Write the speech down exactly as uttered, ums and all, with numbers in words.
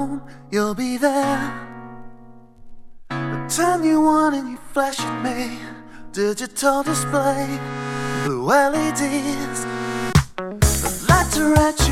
home, you'll be there. The time you want and you flash at me. Digital display, blue L E Ds, the lights are at